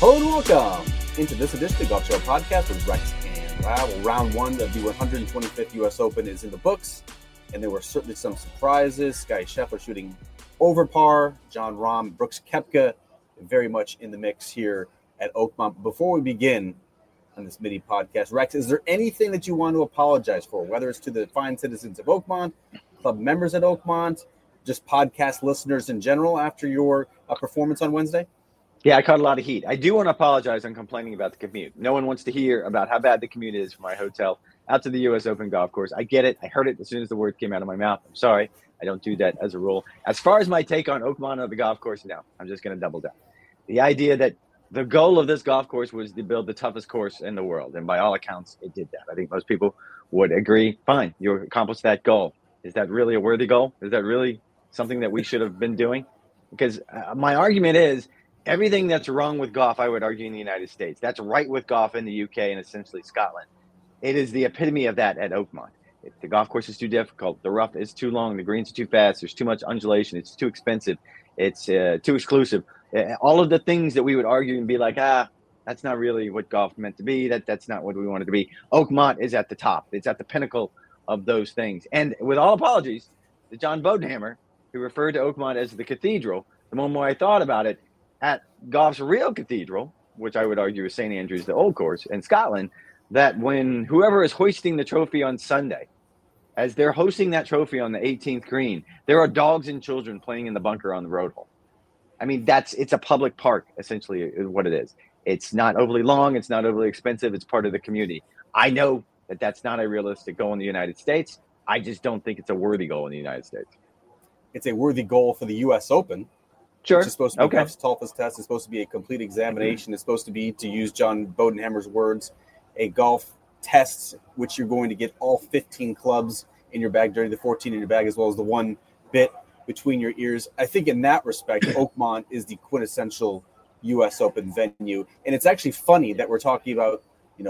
Hello and welcome into this edition of the Golf Show podcast with Rex and Lab. Well, round one of the 125th U.S. Open is in the books, and there were certainly some surprises. Scottie Scheffler shooting over par, Jon Rahm, Brooks Koepka very much in the mix here at Oakmont. Before we begin on this mini podcast, Rex, is there anything that you want to apologize for, whether it's to the fine citizens of Oakmont, club members at Oakmont, just podcast listeners in general after your performance on Wednesday? Yeah, I caught a lot of heat. I do want to apologize on complaining about the commute. No one wants to hear about how bad the commute is from my hotel out to the U.S. Open golf course. I get it. I heard it as soon as the word came out of my mouth. I'm sorry. I don't do that as a rule. As far as my take on Oakmont or the golf course, no. I'm just going to double down. The idea that the goal of this golf course was to build the toughest course in the world, and by all accounts, it did that. I think most people would agree. Fine, you accomplished that goal. Is that really a worthy goal? Is that really something that we should have been doing? Because my argument is, everything that's wrong with golf, I would argue, in the United States, that's right with golf in the UK and essentially Scotland. It is the epitome of that at Oakmont. If the golf course is too difficult, the rough is too long, the greens are too fast, there's too much undulation, it's too expensive, it's too exclusive. All of the things that we would argue and be like, that's not really what golf meant to be. That's not what we wanted to be. Oakmont is at the top. It's at the pinnacle of those things. And with all apologies to John Bodenhammer, who referred to Oakmont as the cathedral, the more I thought about it, at golf's real cathedral, which I would argue is St. Andrews, the old course in Scotland, that when whoever is hoisting the trophy on Sunday, as they're hosting that trophy on the 18th green, there are dogs and children playing in the bunker on the road hole. I mean, it's a public park, essentially, is what it is. It's not overly long. It's not overly expensive. It's part of the community. I know that that's not a realistic goal in the United States. I just don't think it's a worthy goal in the United States. It's a worthy goal for the U.S. Open. Sure. It's supposed to be golf's toughest test. It's supposed to be a complete examination. It's supposed to be, to use John Bodenhammer's words, a golf test, which you're going to get all 15 clubs in your bag, during the 14 in your bag, as well as the one bit between your ears. I think in that respect, Oakmont is the quintessential U.S. Open venue. And it's actually funny that we're talking about,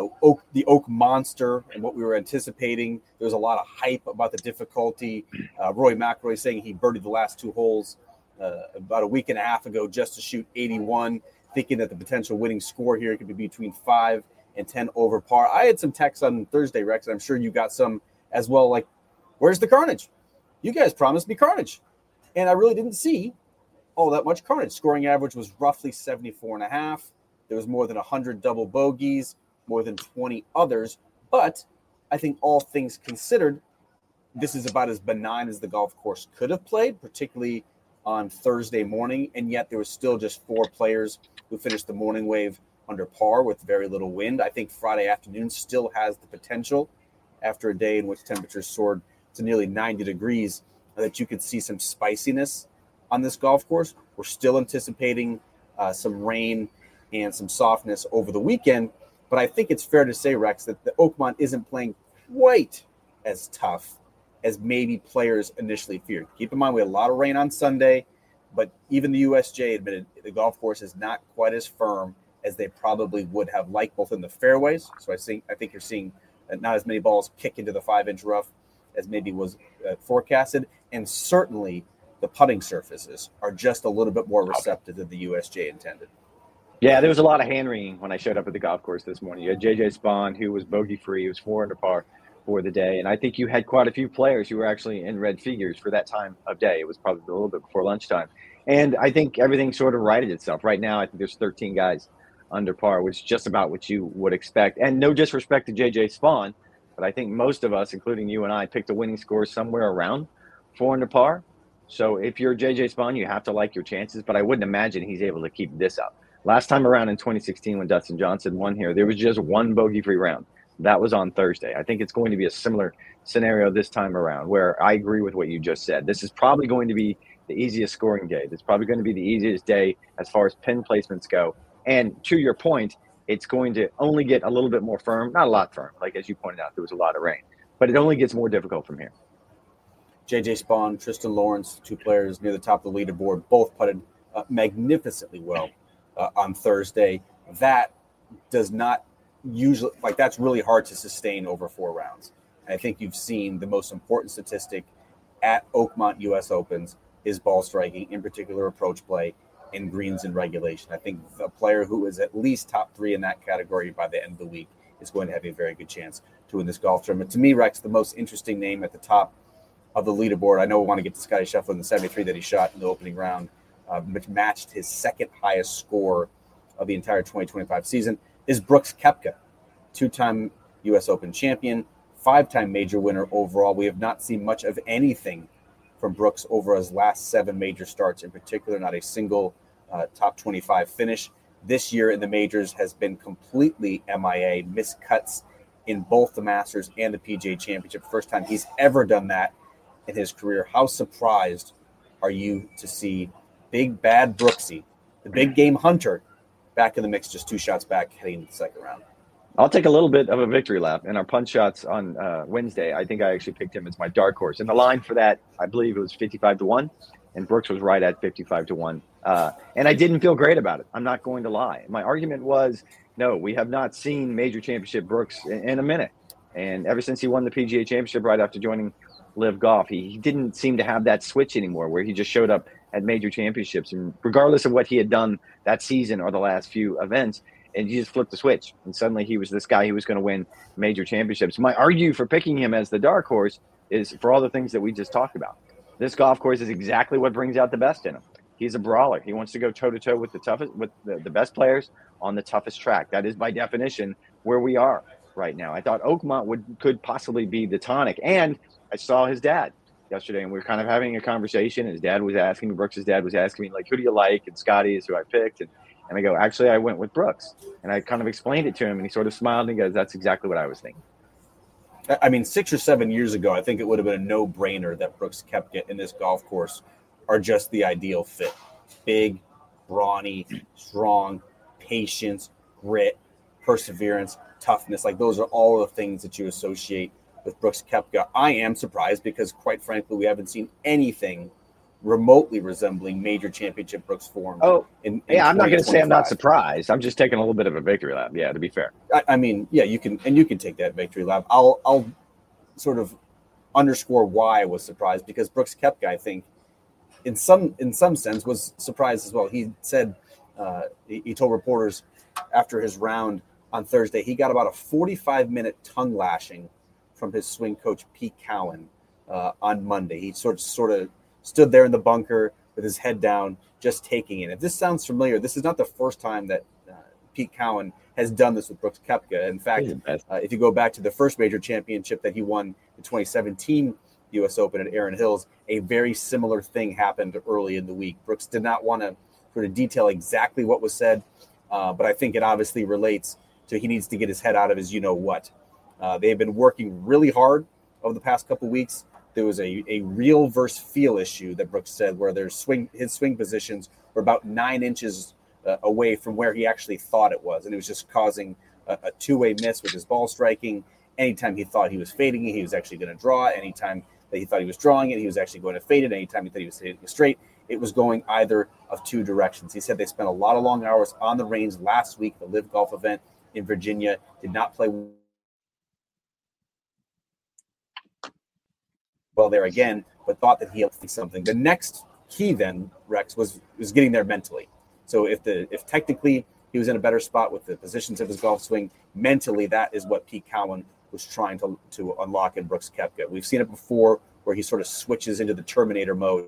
the Oak Monster and what we were anticipating. There was a lot of hype about the difficulty. Rory McIlroy saying he birdied the last two holes about a week and a half ago just to shoot 81, thinking that the potential winning score here could be between 5 and 10 over par. I had some texts on Thursday, Rex, and I'm sure you got some as well, like, where's the carnage? You guys promised me carnage. And I really didn't see all that much carnage. Scoring average was roughly 74.5. There was more than 100 double bogeys, more than 20 others. But I think all things considered, this is about as benign as the golf course could have played, particularly on Thursday morning, and yet there was still just 4 players who finished the morning wave under par with very little wind. I think Friday afternoon still has the potential, after a day in which temperatures soared to nearly 90 degrees, that you could see some spiciness on this golf course. We're still anticipating some rain and some softness over the weekend, but I think it's fair to say, Rex, that the Oakmont isn't playing quite as tough as maybe players initially feared. Keep in mind, we had a lot of rain on Sunday, but even the USJ admitted the golf course is not quite as firm as they probably would have liked, both in the fairways. So I think you're seeing not as many balls kick into the 5-inch rough as maybe was forecasted. And certainly the putting surfaces are just a little bit more receptive than the USJ intended. Yeah, there was a lot of hand-wringing when I showed up at the golf course this morning. You had J.J. Spaun, who was bogey-free. He was 4 under par for the day. And I think you had quite a few players who were actually in red figures for that time of day. It was probably a little bit before lunchtime. And I think everything sort of righted itself. Right now, I think there's 13 guys under par, which is just about what you would expect. And no disrespect to J.J. Spaun, but I think most of us, including you and I, picked a winning score somewhere around 4 under par. So if you're J.J. Spaun, you have to like your chances, but I wouldn't imagine he's able to keep this up. Last time around in 2016 when Dustin Johnson won here, there was just one bogey-free round. That was on Thursday. I think it's going to be a similar scenario this time around, where I agree with what you just said. This is probably going to be the easiest scoring day. It's probably going to be the easiest day as far as pin placements go. And to your point, it's going to only get a little bit more firm, not a lot firm. Like, as you pointed out, there was a lot of rain, but it only gets more difficult from here. J.J. Spaun, Tristan Lawrence, 2 players near the top of the leaderboard, both putted magnificently well on Thursday. That does not usually, like, that's really hard to sustain over 4 rounds. And I think you've seen the most important statistic at Oakmont U.S. Opens is ball striking, in particular approach play. in greens in regulation. I think a player who is at least top 3 in that category by the end of the week is going to have a very good chance to win this golf tournament. To me, Rex, the most interesting name at the top of the leaderboard, I know we want to get to Scotty Scheffler in the 73 that he shot in the opening round, which matched his second highest score of the entire 2025 season, is Brooks Koepka, 2-time U.S. Open champion, 5-time major winner overall. We have not seen much of anything from Brooks over his last 7 major starts, in particular, not a single top 25 finish. This year in the majors has been completely MIA, missed cuts in both the Masters and the PGA Championship. First time he's ever done that in his career. How surprised are you to see big bad Brooksy, the big game hunter, back in the mix, just 2 shots back heading into the second round? I'll take a little bit of a victory lap. In our punch shots on Wednesday, I think I actually picked him as my dark horse. And the line for that, I believe it was 55-1, and Brooks was right at 55-1. And I didn't feel great about it. I'm not going to lie. My argument was, no, we have not seen major championship Brooks in a minute. And ever since he won the PGA Championship right after joining Live Golf, he didn't seem to have that switch anymore where he just showed up at major championships. And regardless of what he had done that season or the last few events, and he just flipped the switch. And suddenly he was this guy who was going to win major championships. My argue for picking him as the dark horse is for all the things that we just talked about. This golf course is exactly what brings out the best in him. He's a brawler. He wants to go toe-to-toe with the best players on the toughest track. That is, by definition, where we are right now. I thought Oakmont could possibly be the tonic. And I saw his dad yesterday, and we were kind of having a conversation. His dad was asking me, Brooks' dad was asking me, like, who do you like? And Scotty is who I picked. And I go, actually, I went with Brooks. And I kind of explained it to him, and he sort of smiled and he goes, that's exactly what I was thinking. I mean, 6 or 7 years ago, I think it would have been a no-brainer that Brooks Koepka in this golf course are just the ideal fit. Big, brawny, strong, patience, grit, perseverance, toughness. Like, those are all the things that you associate with Brooks Koepka. I am surprised because, quite frankly, we haven't seen anything remotely resembling major championship Brooks form. I'm not going to say I'm not surprised. I'm just taking a little bit of a victory lap. Yeah, to be fair. I mean, yeah, you can take that victory lap. I'll sort of underscore why I was surprised, because Brooks Koepka, I think, in some sense, was surprised as well. He said he told reporters after his round on Thursday he got about a 45-minute tongue lashing from his swing coach Pete Cowan on Monday. He sort of stood there in the bunker with his head down, just taking it. If this sounds familiar, this is not the first time that Pete Cowan has done this with Brooks Koepka. In fact, if you go back to the first major championship that he won, the 2017 U.S. Open at Erin Hills, a very similar thing happened early in the week. Brooks did not want to sort of detail exactly what was said, but I think it obviously relates to he needs to get his head out of his you-know-what. They have been working really hard over the past couple of weeks. There was a real versus feel issue that Brooks said where his swing positions were about 9 inches away from where he actually thought it was. And it was just causing a two-way miss with his ball striking. Anytime he thought he was fading it, he was actually going to draw it. Anytime that he thought he was drawing it, he was actually going to fade it. Anytime he thought he was hitting it straight, it was going either of 2 directions. He said they spent a lot of long hours on the range last week, the Live Golf event in Virginia, did not play well there again, but thought that he had something. The next key then, Rex, was getting there mentally. So if technically he was in a better spot with the positions of his golf swing, mentally that is what Pete Cowan was trying to unlock in Brooks Koepka. We've seen it before where he sort of switches into the Terminator mode.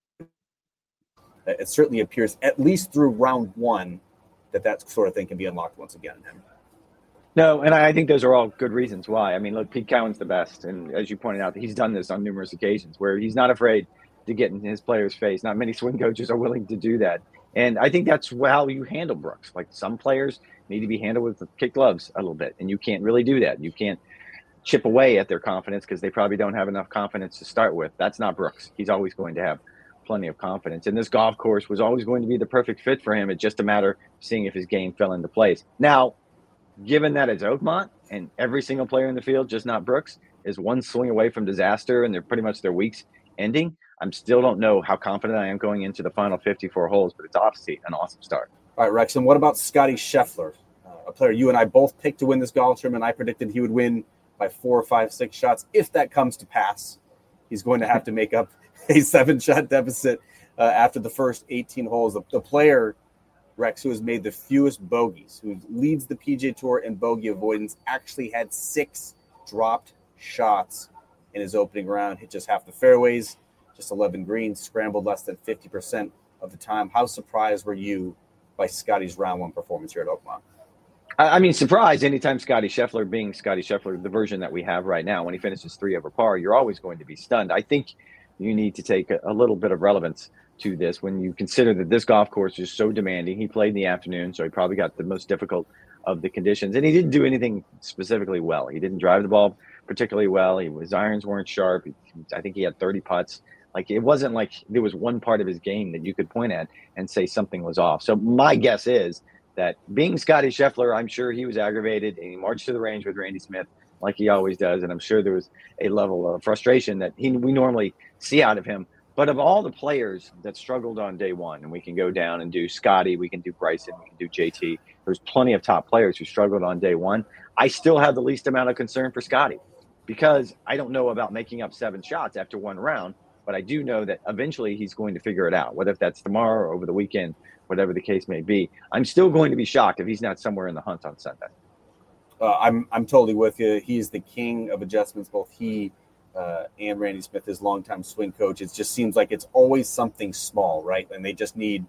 It certainly appears, at least through round 1, that sort of thing can be unlocked once again in him. No, and I think those are all good reasons why. I mean, look, Pete Cowan's the best. And as you pointed out, he's done this on numerous occasions where he's not afraid to get in his player's face. Not many swing coaches are willing to do that. And I think that's how you handle Brooks. Like, some players need to be handled with kid gloves a little bit, and you can't really do that. You can't chip away at their confidence because they probably don't have enough confidence to start with. That's not Brooks. He's always going to have plenty of confidence. And this golf course was always going to be the perfect fit for him. It's just a matter of seeing if his game fell into place. Now, given that it's Oakmont and every single player in the field, just not Brooks, is one swing away from disaster and they're pretty much their week's ending, I still don't know how confident I am going into the final 54 holes, but it's obviously an awesome start. All right, Rex, and what about Scotty Scheffler, a player you and I both picked to win this golf tournament? I predicted he would win by 4, 5, 6 shots. If that comes to pass, he's going to have to make up a 7-shot deficit after the first 18 holes. The player, Rex, who has made the fewest bogeys, who leads the PGA Tour in bogey avoidance, actually had 6 dropped shots in his opening round, hit just half the fairways, just 11 greens, scrambled less than 50% of the time. How surprised were you by Scotty's round 1 performance here at Oakmont? I mean, surprised anytime Scotty Scheffler, being Scotty Scheffler, the version that we have right now, when he finishes 3 over par, you're always going to be stunned. I think you need to take a little bit of relevance to this when you consider that this golf course is so demanding. He played in the afternoon, so he probably got the most difficult of the conditions, and he didn't do anything specifically well. He didn't drive the ball particularly well. His irons weren't sharp. I think he had 30 putts. Like, it wasn't like there was one part of his game that you could point at and say something was off. So my guess is that, being Scotty Scheffler, I'm sure he was aggravated, and he marched to the range with Randy Smith like he always does, and I'm sure there was a level of frustration that we normally see out of him. But of all the players that struggled on day one, and we can go down and do Scotty, we can do Bryson, we can do JT, there's plenty of top players who struggled on day one. I still have the least amount of concern for Scotty, because I don't know about making up 7 shots after one round, but I do know that eventually he's going to figure it out, whether that's tomorrow or over the weekend, whatever the case may be. I'm still going to be shocked if he's not somewhere in the hunt on Sunday. I'm totally with you. He's the king of adjustments, both he and Randy Smith, his longtime swing coach. It just seems like it's always something small, right? And they just need,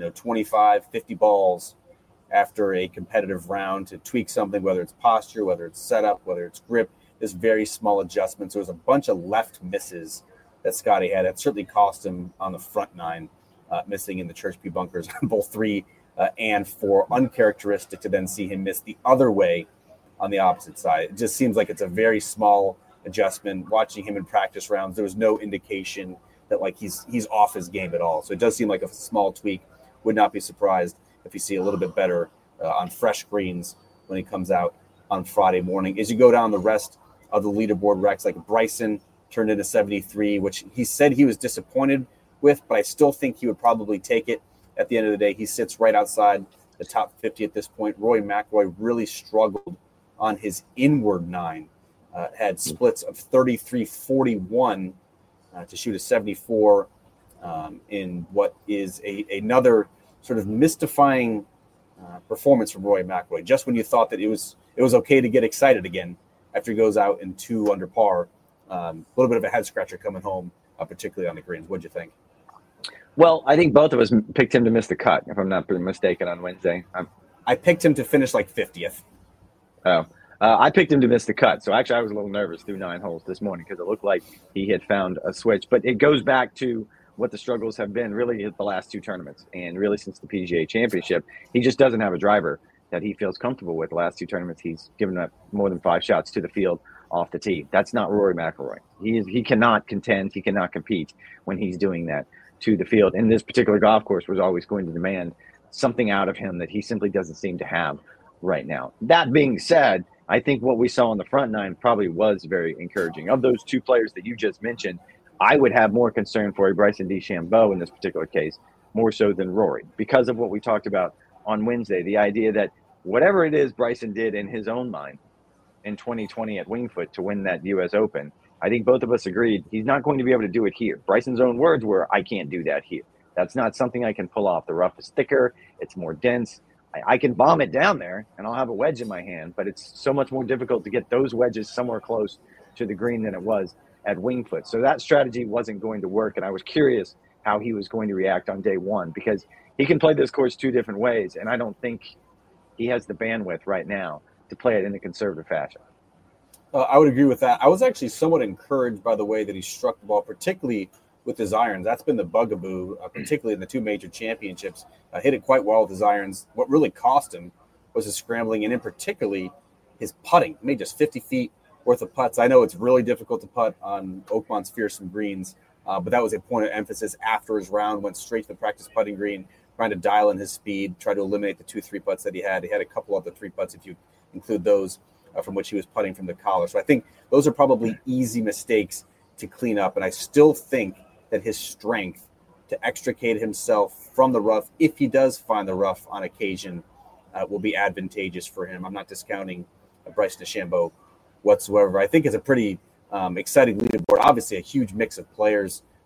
25, 50 balls after a competitive round to tweak something, whether it's posture, whether it's setup, whether it's grip, this very small adjustments. There was a bunch of left misses that Scotty had. It certainly cost him on the front 9, missing in the Church-P bunkers on both 3 and 4. Uncharacteristic to then see him miss the other way on the opposite side. It just seems like it's a very small adjustment. Watching him in practice rounds, there was no indication that he's off his game at all. So it does seem like a small tweak. Would not be surprised if you see a little bit better on fresh greens when he comes out on Friday morning. As you go down the rest of the leaderboard, Rex, like Bryson turned into 73, which he said he was disappointed with, but I still think he would probably take it. At the end of the day, he sits right outside the top 50 at this point. Rory McIlroy really struggled on his inward 9, had splits of 33-41 to shoot a 74 in what is another sort of mystifying performance from Rory McIlroy. Just when you thought that it was okay to get excited again after he goes out in 2 under par, a little bit of a head scratcher coming home, particularly on the greens. What'd you think? Well, I think both of us picked him to miss the cut, if I'm not mistaken, on Wednesday. I picked him to finish 50th. Oh, I picked him to miss the cut. So actually, I was a little nervous through 9 holes this morning because it looked like he had found a switch. But it goes back to what the struggles have been really at the last 2 tournaments, and really since the PGA Championship. He just doesn't have a driver that he feels comfortable with. The last 2 tournaments, he's given up more than 5 shots to the field off the tee. That's not Rory McIlroy. He cannot contend. He cannot compete when he's doing that to the field. And this particular golf course was always going to demand something out of him that he simply doesn't seem to have right now. That being said, I think what we saw on the front 9 probably was very encouraging. Of those 2 players that you just mentioned, I would have more concern for a Bryson DeChambeau in this particular case, more so than Rory, because of what we talked about on Wednesday, the idea that whatever it is Bryson did in his own mind in 2020 at Winged Foot to win that U.S. Open, I think both of us agreed he's not going to be able to do it here. Bryson's own words were, I can't do that here. That's not something I can pull off. The rough is thicker. It's more dense. I can bomb it down there, and I'll have a wedge in my hand, but it's so much more difficult to get those wedges somewhere close to the green than it was at Winged Foot. So that strategy wasn't going to work, and I was curious how he was going to react on day one, because he can play this course 2 different ways, and I don't think he has the bandwidth right now to play it in a conservative fashion. I would agree with that. I was actually somewhat encouraged by the way that he struck the ball, particularly with his irons. That's been the bugaboo, particularly in the 2 major championships. Hit it quite well with his irons. What really cost him was his scrambling, and in particularly his putting. He made just 50 feet worth of putts. I know it's really difficult to putt on Oakmont's fearsome greens, but that was a point of emphasis after his round. Went straight to the practice putting green, trying to dial in his speed, try to eliminate the 2 3-putts that he had. He had a couple of the 3-putts, if you include those, from which he was putting from the collar. So I think those are probably easy mistakes to clean up. And I still think that his strength to extricate himself from the rough, if he does find the rough on occasion, will be advantageous for him. I'm not discounting Bryson DeChambeau whatsoever. I think it's a pretty exciting leaderboard. Obviously, a huge mix of players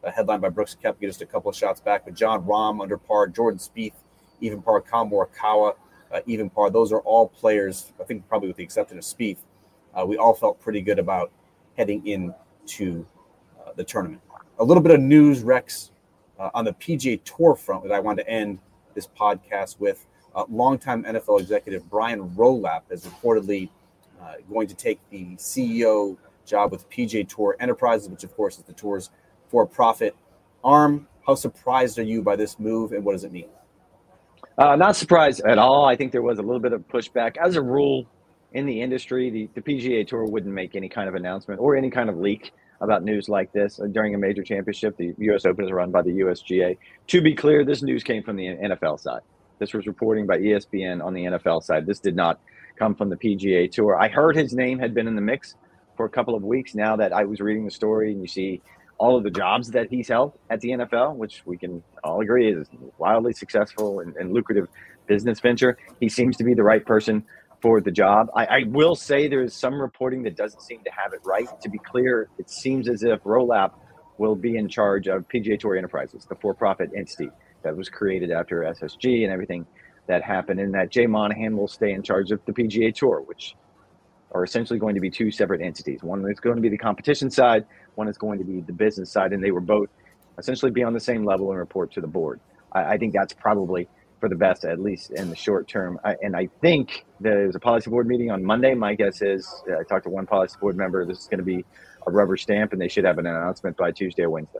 headlined by Brooks Koepka, just a couple of shots back. But Jon Rahm under par, Jordan Spieth even par, Collin Morikawa even par. Those are all players, I think probably with the exception of Spieth, we all felt pretty good about heading into the tournament. A little bit of news, Rex, on the PGA Tour front that I wanted to end this podcast with. Longtime NFL executive Brian Rolapp is reportedly going to take the CEO job with PGA Tour Enterprises, which of course is the tour's for-profit arm. How surprised are you by this move, and what does it mean? Not surprised at all. I think there was a little bit of pushback. As a rule in the industry, the PGA Tour wouldn't make any kind of announcement or any kind of leak about news like this during a major championship. The U.S. Open is run by the USGA. To be clear, this news came from the NFL side. This was reporting by ESPN on the NFL side. This did not come from the PGA Tour. I heard his name had been in the mix for a couple of weeks now that I was reading the story, and you see all of the jobs that he's held at the NFL, which we can all agree is wildly successful and lucrative business venture. He seems to be the right person for the job. I will say there is some reporting that doesn't seem to have it right. To be clear, it seems as if Rolapp will be in charge of PGA Tour Enterprises, the for-profit entity that was created after SSG and everything that happened, and that Jay Monahan will stay in charge of the PGA Tour, which are essentially going to be two separate entities. One is going to be the competition side, one is going to be the business side, and they will both essentially be on the same level and report to the board. I think that's probably for the best, at least in the short term. And I think there's a policy board meeting on Monday. My guess is, I talked to one policy board member, this is going to be a rubber stamp, and they should have an announcement by Tuesday or Wednesday.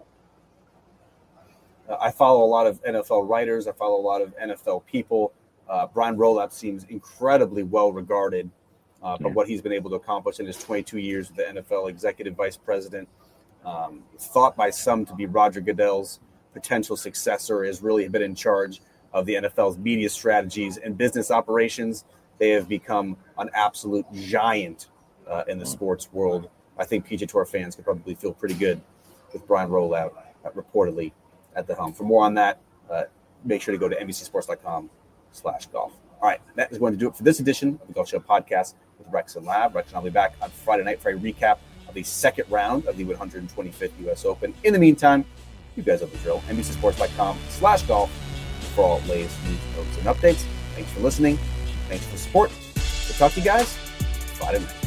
I follow a lot of NFL writers. I follow a lot of NFL people. Brian Rolapp seems incredibly well regarded for what he's been able to accomplish in his 22 years with the NFL executive vice president. Thought by some to be Roger Goodell's potential successor, has really been in charge of the NFL's media strategies and business operations. They have become an absolute giant in the sports world. I think PGA Tour fans could probably feel pretty good with Brian Rolapp reportedly at the helm. For more on that, make sure to go to NBCSports.com/golf. All right, that is going to do it for this edition of the Golf Show podcast with Rex and Lab. Rex and I'll be back on Friday night for a recap of the second round of the 125th U.S. Open. In the meantime, you guys have the drill. NBCSports.com/golf for all latest news, notes, and updates. Thanks for listening. Thanks for the support. We'll talk to you guys Friday night.